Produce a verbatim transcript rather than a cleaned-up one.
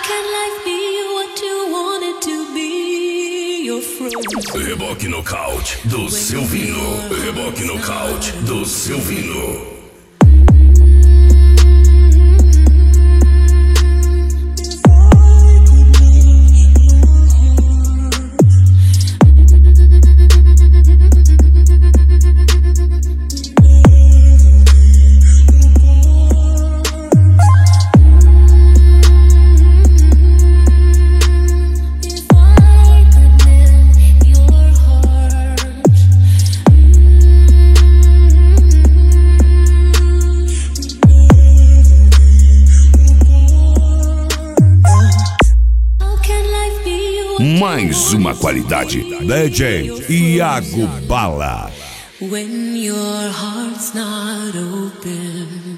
can life be what you want it to be? You're frozen. Reboque nocaute do Silvino. Reboque nocaute do Silvino. Mais uma qualidade. D J Iago Bala. When your heart's not open.